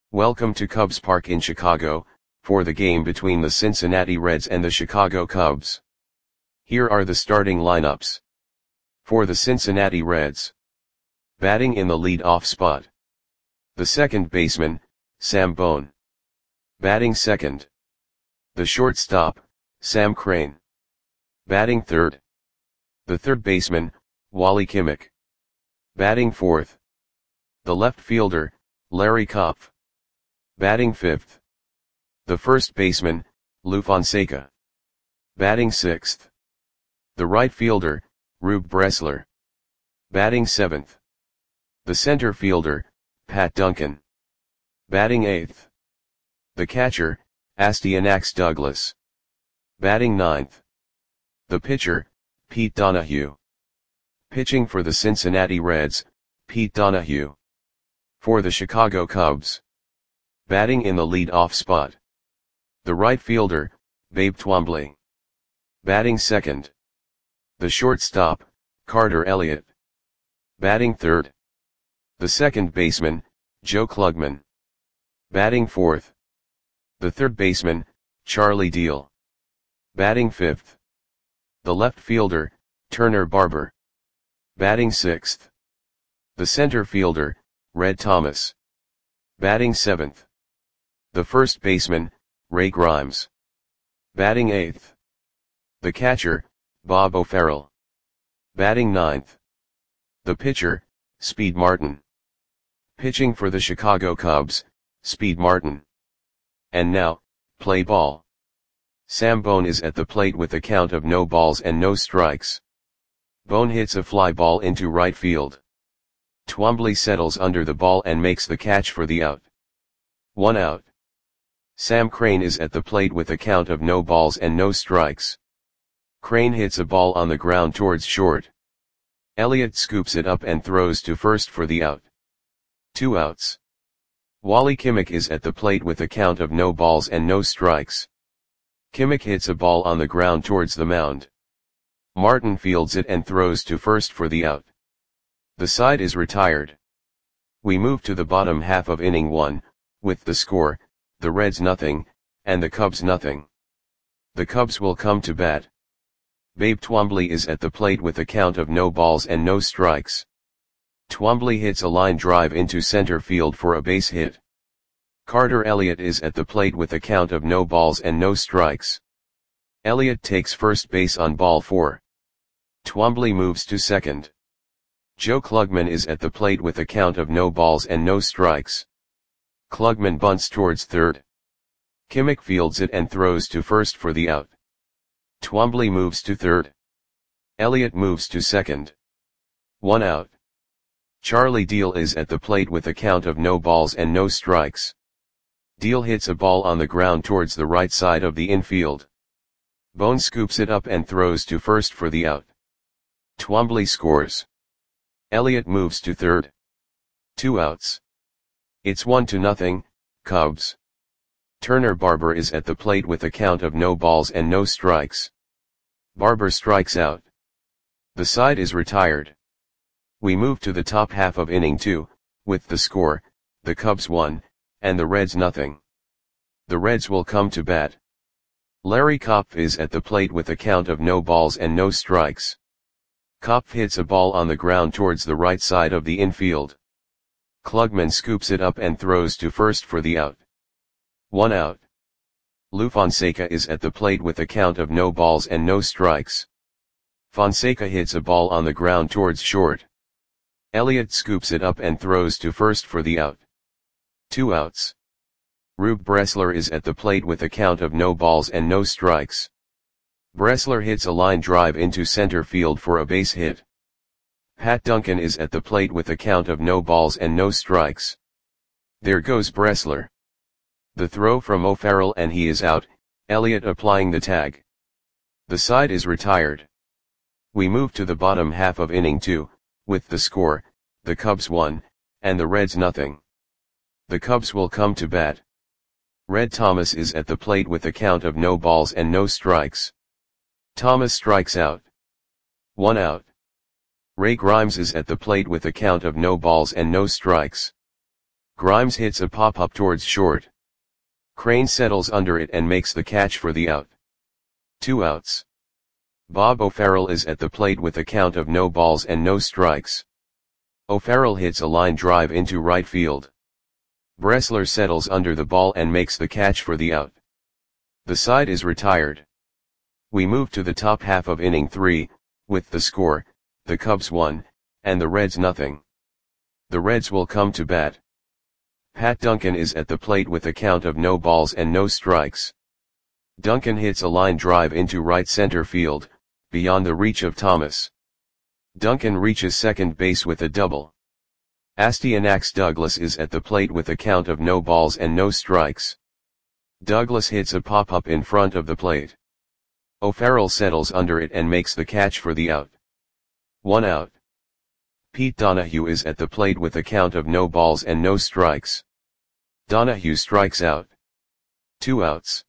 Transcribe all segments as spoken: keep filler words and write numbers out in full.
Welcome to Cubs Park in Chicago, for the game between the Cincinnati Reds and the Chicago Cubs. Here are the starting lineups. For the Cincinnati Reds. Batting in the lead-off spot. The second baseman, Sam Bone. Batting second. The shortstop, Sam Crane. Batting third. The third baseman, Wally Kimmich. Batting fourth. The left fielder, Larry Kopf. Batting fifth. The first baseman, Lou Fonseca. Batting sixth. The right fielder, Rube Bressler. Batting seventh. The center fielder, Pat Duncan. Batting eighth. The catcher, Astyanax Douglas. Batting ninth. The pitcher, Pete Donahue. Pitching for the Cincinnati Reds, Pete Donahue. For the Chicago Cubs. Batting in the lead-off spot. The right fielder, Babe Twombly. Batting second. The shortstop, Carter Elliott. Batting third. The second baseman, Joe Klugman. Batting fourth. The third baseman, Charlie Deal. Batting fifth. The left fielder, Turner Barber. Batting sixth. The center fielder, Red Thomas. Batting seventh. The first baseman, Ray Grimes. Batting eighth. The catcher, Bob O'Farrell. Batting ninth. The pitcher, Speed Martin. Pitching for the Chicago Cubs, Speed Martin. And now, play ball. Sam Bone is at the plate with a count of no balls and no strikes. Bone hits a fly ball into right field. Twombly settles under the ball and makes the catch for the out. One out. Sam Crane is at the plate with a count of no balls and no strikes. Crane hits a ball on the ground towards short. Elliott scoops it up and throws to first for the out. Two outs. Wally Kimmich is at the plate with a count of no balls and no strikes. Kimmich hits a ball on the ground towards the mound. Martin fields it and throws to first for the out. The side is retired. We move to the bottom half of inning one, with the score, the Reds nothing, and the Cubs nothing. The Cubs will come to bat. Babe Twombly is at the plate with a count of no balls and no strikes. Twombly hits a line drive into center field for a base hit. Carter Elliott is at the plate with a count of no balls and no strikes. Elliott takes first base on ball four. Twombly moves to second. Joe Klugman is at the plate with a count of no balls and no strikes. Klugman bunts towards third. Kimmich fields it and throws to first for the out. Twombly moves to third. Elliott moves to second. One out. Charlie Deal is at the plate with a count of no balls and no strikes. Deal hits a ball on the ground towards the right side of the infield. Bone scoops it up and throws to first for the out. Twombly scores. Elliott moves to third. Two outs. It's one to nothing, Cubs. Turner Barber is at the plate with a count of no balls and no strikes. Barber strikes out. The side is retired. We move to the top half of inning two, with the score, the Cubs one, and the Reds nothing. The Reds will come to bat. Larry Kopf is at the plate with a count of no balls and no strikes. Kopf hits a ball on the ground towards the right side of the infield. Klugman scoops it up and throws to first for the out. One out. Lou Fonseca is at the plate with a count of no balls and no strikes. Fonseca hits a ball on the ground towards short. Elliott scoops it up and throws to first for the out. Two outs. Rube Bressler is at the plate with a count of no balls and no strikes. Bressler hits a line drive into center field for a base hit. Pat Duncan is at the plate with a count of no balls and no strikes. There goes Bressler. The throw from O'Farrell and he is out, Elliott applying the tag. The side is retired. We move to the bottom half of inning two, with the score, the Cubs one, and the Reds nothing. The Cubs will come to bat. Red Thomas is at the plate with a count of no balls and no strikes. Thomas strikes out. One out. Ray Grimes is at the plate with a count of no balls and no strikes. Grimes hits a pop-up towards short. Crane settles under it and makes the catch for the out. Two outs. Bob O'Farrell is at the plate with a count of no balls and no strikes. O'Farrell hits a line drive into right field. Bressler settles under the ball and makes the catch for the out. The side is retired. We move to the top half of inning three, with the score, the Cubs one, and the Reds nothing. The Reds will come to bat. Pat Duncan is at the plate with a count of no balls and no strikes. Duncan hits a line drive into right center field, beyond the reach of Thomas. Duncan reaches second base with a double. Astyanax Douglas is at the plate with a count of no balls and no strikes. Douglas hits a pop-up in front of the plate. O'Farrell settles under it and makes the catch for the out. One out. Pete Donahue is at the plate with a count of no balls and no strikes. Donahue strikes out. Two outs.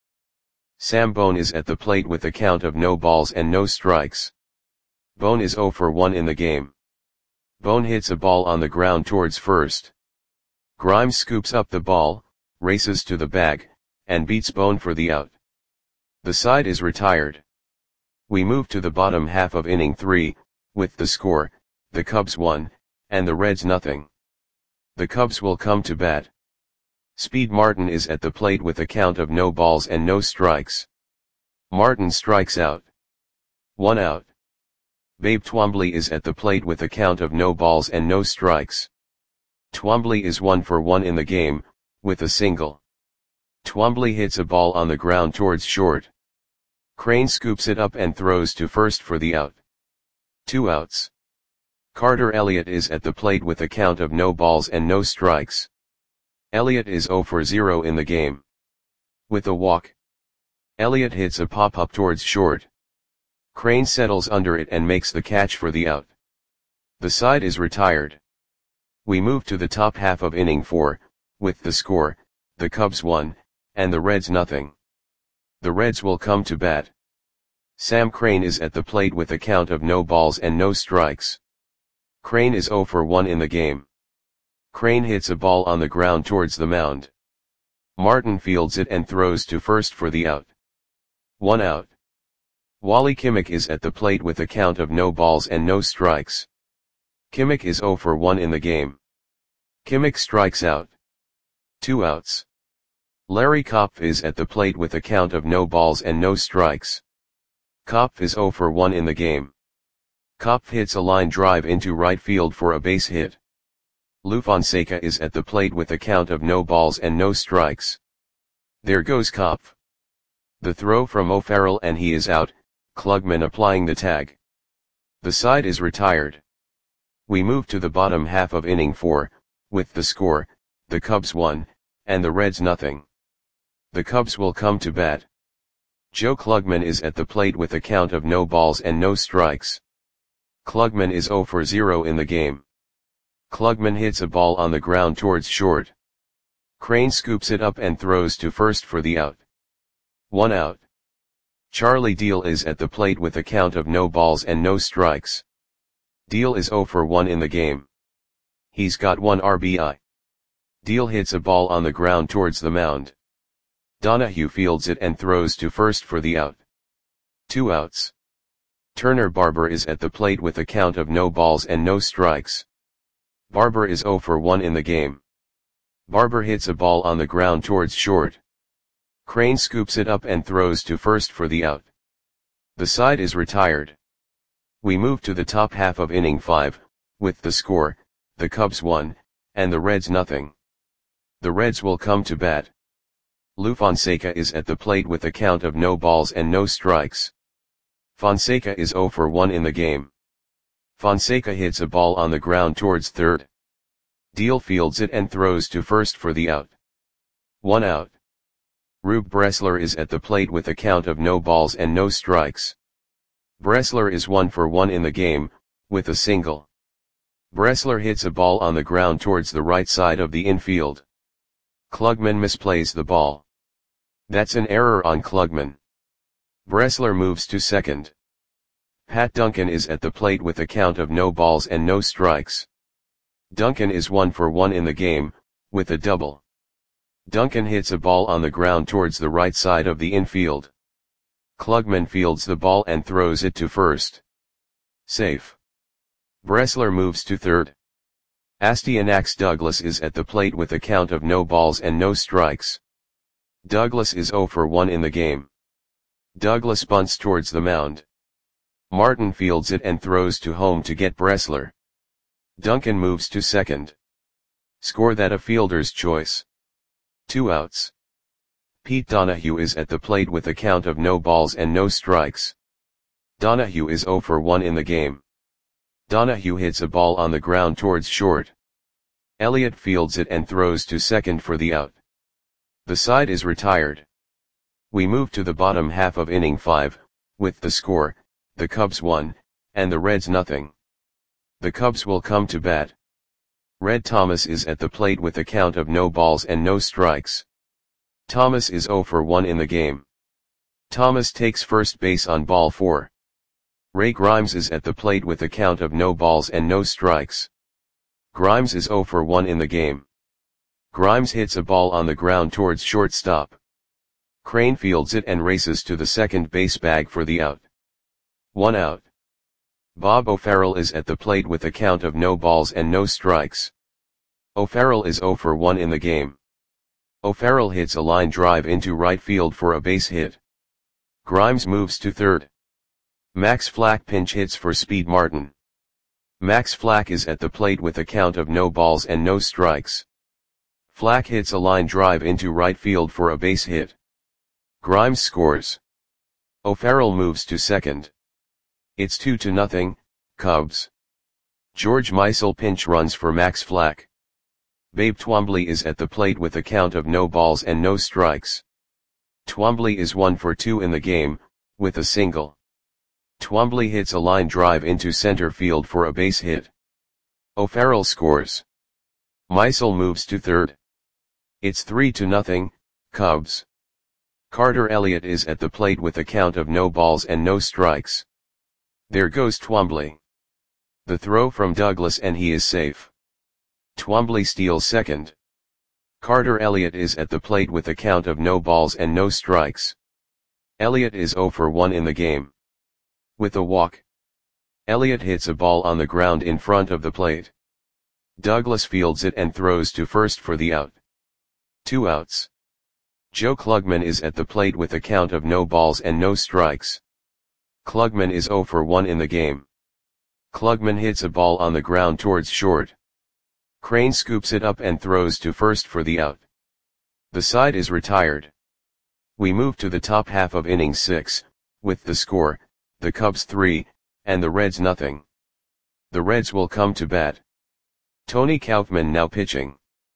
Sam Bone is at the plate with a count of no balls and no strikes. Bone is oh for one in the game. Bone hits a ball on the ground towards first. Grimes scoops up the ball, races to the bag, and beats Bone for the out. The side is retired. We move to the bottom half of inning three, with the score, the Cubs one, and the Reds nothing. The Cubs will come to bat. Speed Martin is at the plate with a count of no balls and no strikes. Martin strikes out. One out. Babe Twombly is at the plate with a count of no balls and no strikes. Twombly is one for one in the game, with a single. Twombly hits a ball on the ground towards short. Crane scoops it up and throws to first for the out. Two outs. Carter Elliott is at the plate with a count of no balls and no strikes. Elliott is oh for zero in the game. With a walk. Elliott hits a pop-up towards short. Crane settles under it and makes the catch for the out. The side is retired. We move to the top half of inning four, with the score, the Cubs one, and the Reds nothing. The Reds will come to bat. Sam Crane is at the plate with a count of no balls and no strikes. Crane is oh for one in the game. Crane hits a ball on the ground towards the mound. Martin fields it and throws to first for the out. One out. Wally Kimmick is at the plate with a count of no balls and no strikes. Kimmick is oh for one in the game. Kimmick strikes out. Two outs. Larry Kopf is at the plate with a count of no balls and no strikes. Kopf is oh for one in the game. Kopf hits a line drive into right field for a base hit. Lou Fonseca is at the plate with a count of no balls and no strikes. There goes Kopf. The throw from O'Farrell and he is out, Klugman applying the tag. The side is retired. We move to the bottom half of inning four, with the score, the Cubs one, and the Reds nothing. The Cubs will come to bat. Joe Klugman is at the plate with a count of no balls and no strikes. Klugman is oh for zero in the game. Klugman hits a ball on the ground towards short. Crane scoops it up and throws to first for the out. One out. Charlie Deal is at the plate with a count of no balls and no strikes. Deal is oh for one in the game. He's got one R B I. Deal hits a ball on the ground towards the mound. Donahue fields it and throws to first for the out. Two outs. Turner Barber is at the plate with a count of no balls and no strikes. Barber is oh for one in the game. Barber hits a ball on the ground towards short. Crane scoops it up and throws to first for the out. The side is retired. We move to the top half of inning five, with the score, the Cubs one, and the Reds nothing. The Reds will come to bat. Lou Fonseca is at the plate with a count of no balls and no strikes. Fonseca is oh for one in the game. Fonseca hits a ball on the ground towards third. Deal fields it and throws to first for the out. One out. Rube Bressler is at the plate with a count of no balls and no strikes. Bressler is one for one in the game, with a single. Bressler hits a ball on the ground towards the right side of the infield. Klugman misplays the ball. That's an error on Klugman. Bressler moves to second. Pat Duncan is at the plate with a count of no balls and no strikes. Duncan is one for one in the game, with a double. Duncan hits a ball on the ground towards the right side of the infield. Klugman fields the ball and throws it to first. Safe. Bressler moves to third. Astyanax Douglas is at the plate with a count of no balls and no strikes. Douglas is zero for one in the game. Douglas bunts towards the mound. Martin fields it and throws to home to get Bressler. Duncan moves to second. Score that a fielder's choice. Two outs. Pete Donahue is at the plate with a count of no balls and no strikes. Donahue is zero for one in the game. Donahue hits a ball on the ground towards short. Elliott fields it and throws to second for the out. The side is retired. We move to the bottom half of inning five, with the score, the Cubs one, and the Reds nothing. The Cubs will come to bat. Red Thomas is at the plate with a count of no balls and no strikes. Thomas is zero for one in the game. Thomas takes first base on ball four. Ray Grimes is at the plate with a count of no balls and no strikes. Grimes is zero for one in the game. Grimes hits a ball on the ground towards shortstop. Crane fields it and races to the second base bag for the out. One out. Bob O'Farrell is at the plate with a count of no balls and no strikes. O'Farrell is zero for one in the game. O'Farrell hits a line drive into right field for a base hit. Grimes moves to third. Max Flack pinch hits for Speed Martin. Max Flack is at the plate with a count of no balls and no strikes. Flack hits a line drive into right field for a base hit. Grimes scores. O'Farrell moves to second. It's two to nothing, Cubs. George Meisel pinch runs for Max Flack. Babe Twombly is at the plate with a count of no balls and no strikes. Twombly is one for two in the game, with a single. Twombly hits a line drive into center field for a base hit. O'Farrell scores. Meisel moves to third. It's three to nothing, Cubs. Carter Elliott is at the plate with a count of no balls and no strikes. There goes Twombly. The throw from Douglas and he is safe. Twombly steals second. Carter Elliott is at the plate with a count of no balls and no strikes. Elliott is zero for one in the game. With a walk. Elliott hits a ball on the ground in front of the plate. Douglas fields it and throws to first for the out. Two outs. Joe Klugman is at the plate with a count of no balls and no strikes. Klugman is zero for one in the game. Klugman hits a ball on the ground towards short. Crane scoops it up and throws to first for the out. The side is retired. We move to the top half of inning six, with the score, the Cubs three, and the Reds nothing. The Reds will come to bat. Tony Kaufman now pitching.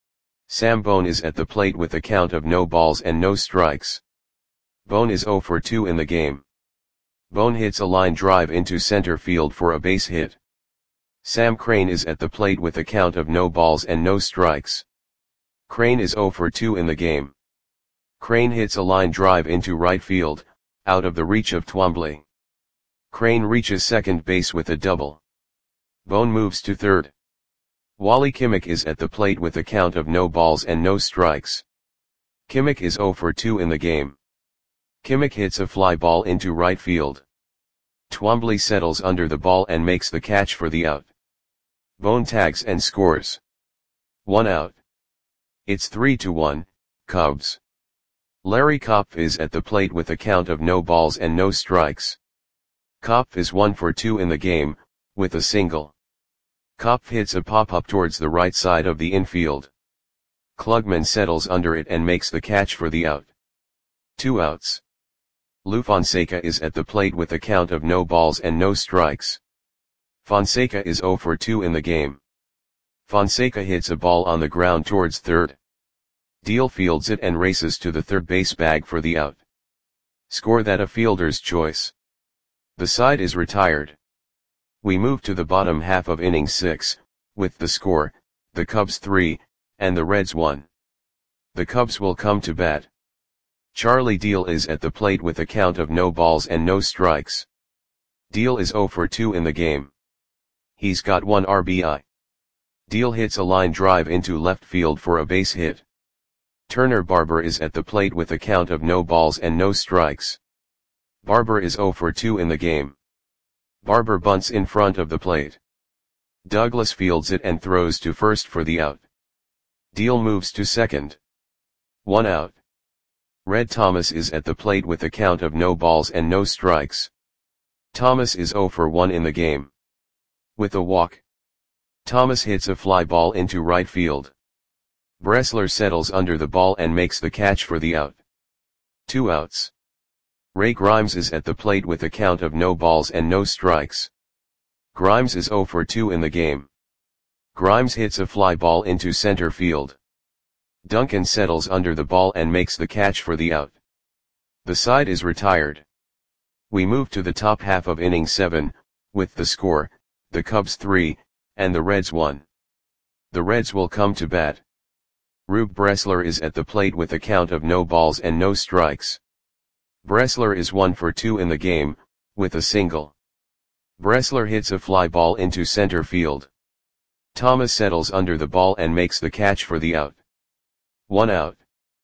Sam Bone is at the plate with a count of no balls and no strikes. Bone is zero for two in the game. Bone hits a line drive into center field for a base hit. Sam Crane is at the plate with a count of no balls and no strikes. Crane is zero for two in the game. Crane hits a line drive into right field, out of the reach of Twombly. Crane reaches second base with a double. Bone moves to third. Wally Kimmick is at the plate with a count of no balls and no strikes. Kimmick is zero for two in the game. Kimmick hits a fly ball into right field. Twombly settles under the ball and makes the catch for the out. Bone tags and scores. One out. It's three to one, Cubs. Larry Kopf is at the plate with a count of no balls and no strikes. Kopf is one for two in the game, with a single. Kopf hits a pop-up towards the right side of the infield. Klugman settles under it and makes the catch for the out. Two outs. Lou Fonseca is at the plate with a count of no balls and no strikes. Fonseca is zero for two in the game. Fonseca hits a ball on the ground towards third. Deal fields it and races to the third base bag for the out. Score that a fielder's choice. The side is retired. We move to the bottom half of inning six, with the score, the Cubs three, and the Reds one. The Cubs will come to bat. Charlie Deal is at the plate with a count of no balls and no strikes. Deal is zero for two in the game. He's got one R B I. Deal hits a line drive into left field for a base hit. Turner Barber is at the plate with a count of no balls and no strikes. Barber is oh for two in the game. Barber bunts in front of the plate. Douglas fields it and throws to first for the out. Deal moves to second. One out. Red Thomas is at the plate with a count of no balls and no strikes. Thomas is oh for one in the game. With a walk, Thomas hits a fly ball into right field. Bressler settles under the ball and makes the catch for the out. Two outs. Ray Grimes is at the plate with a count of no balls and no strikes. Grimes is oh for two in the game. Grimes hits a fly ball into center field. Duncan settles under the ball and makes the catch for the out. The side is retired. We move to the top half of inning seven, with the score, the Cubs three, and the Reds one. The Reds will come to bat. Rube Bressler is at the plate with a count of no balls and no strikes. Bressler is one for two in the game, with a single. Bressler hits a fly ball into center field. Thomas settles under the ball and makes the catch for the out. One out.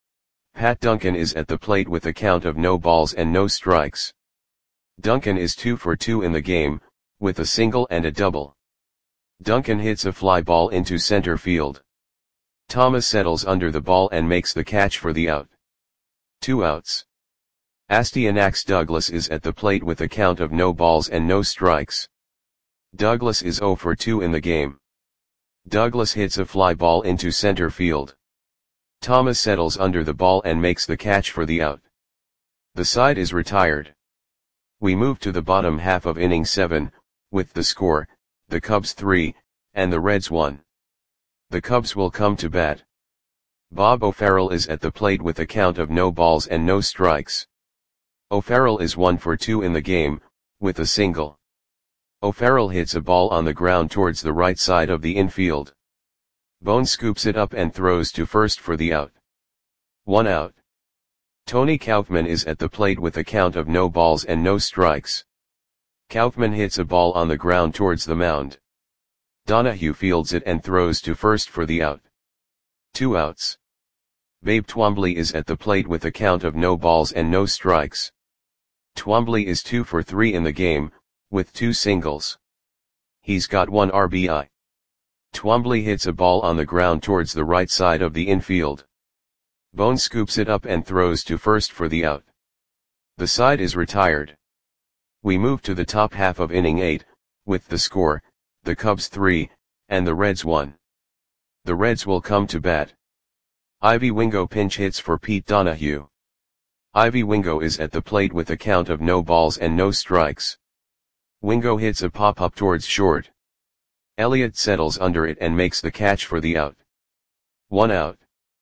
Pat Duncan is at the plate with a count of no balls and no strikes. Duncan is two for two in the game, with a single and a double. Duncan hits a fly ball into center field. Thomas settles under the ball and makes the catch for the out. Two outs. Astyanax Douglas is at the plate with a count of no balls and no strikes. Douglas is oh for two in the game. Douglas hits a fly ball into center field. Thomas settles under the ball and makes the catch for the out. The side is retired. We move to the bottom half of inning seven, with the score, the Cubs three, and the Reds one. The Cubs will come to bat. Bob O'Farrell is at the plate with a count of no balls and no strikes. O'Farrell is one for two in the game, with a single. O'Farrell hits a ball on the ground towards the right side of the infield. Bone scoops it up and throws to first for the out. One out. Tony Kaufman is at the plate with a count of no balls and no strikes. Kaufman hits a ball on the ground towards the mound. Donahue fields it and throws to first for the out. Two outs. Babe Twombly is at the plate with a count of no balls and no strikes. Twombly is two for three in the game, with two singles. He's got one R B I. Twombly hits a ball on the ground towards the right side of the infield. Bone scoops it up and throws to first for the out. The side is retired. We move to the top half of inning eight, with the score, the Cubs three, and the Reds one. The Reds will come to bat. Ivy Wingo pinch hits for Pete Donahue. Ivy Wingo is at the plate with a count of no balls and no strikes. Wingo hits a pop-up towards short. Elliott settles under it and makes the catch for the out. One out.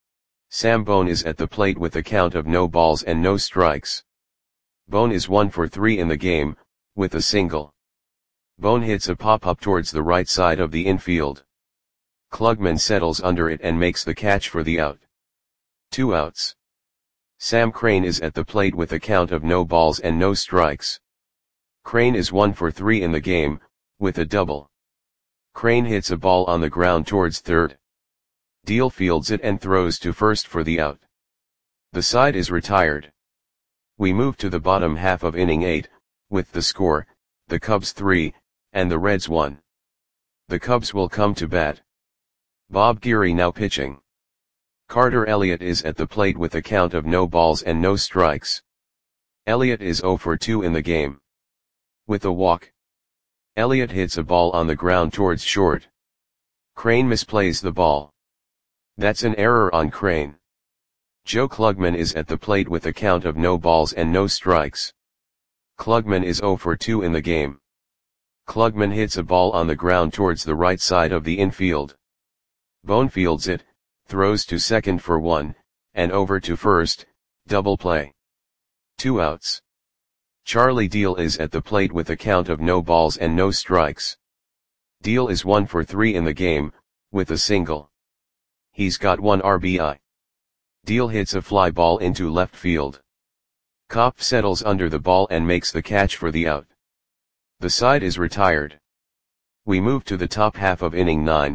Sam Bone is at the plate with a count of no balls and no strikes. Bone is one for three in the game, with a single. Bone hits a pop-up towards the right side of the infield. Klugman settles under it and makes the catch for the out. Two outs. Sam Crane is at the plate with a count of no balls and no strikes. Crane is one for three in the game, with a double. Crane hits a ball on the ground towards third. Deal fields it and throws to first for the out. The side is retired. We move to the bottom half of inning eight, with the score, the Cubs three, and the Reds one. The Cubs will come to bat. Bob Geary now pitching. Carter Elliott is at the plate with a count of no balls and no strikes. Elliott is oh for two in the game. With a walk, Elliott hits a ball on the ground towards short. Crane misplays the ball. That's an error on Crane. Joe Klugman is at the plate with a count of no balls and no strikes. Klugman is oh for two in the game. Klugman hits a ball on the ground towards the right side of the infield. Bone fields it, throws to second for one, and over to first, double play. Two outs. Charlie Deal is at the plate with a count of no balls and no strikes. Deal is one for three in the game, with a single. He's got one R B I. Deal hits a fly ball into left field. Kopp settles under the ball and makes the catch for the out. The side is retired. We move to the top half of inning nine,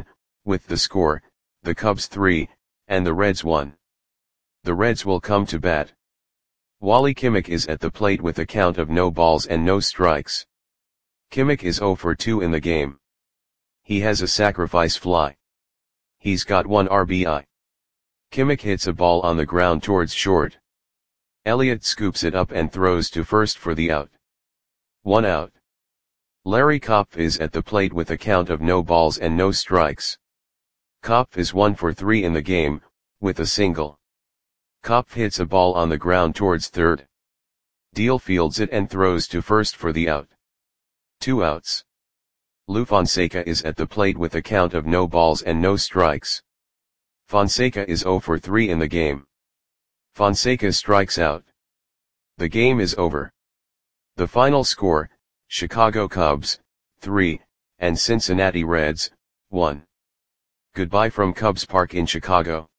With the score, the Cubs three, and the Reds one. The Reds will come to bat. Wally Kimmich is at the plate with a count of no balls and no strikes. Kimmich is zero for two in the game. He has a sacrifice fly. He's got one R B I. Kimmich hits a ball on the ground towards short. Elliott scoops it up and throws to first for the out. One out. Larry Kopf is at the plate with a count of no balls and no strikes. Kopf is one for three in the game, with a single. Kopf hits a ball on the ground towards third. Deal fields it and throws to first for the out. Two outs. Lou Fonseca is at the plate with a count of no balls and no strikes. Fonseca is zero for three in the game. Fonseca strikes out. The game is over. The final score, Chicago Cubs, three, and Cincinnati Reds, one. Goodbye from Cubs Park in Chicago.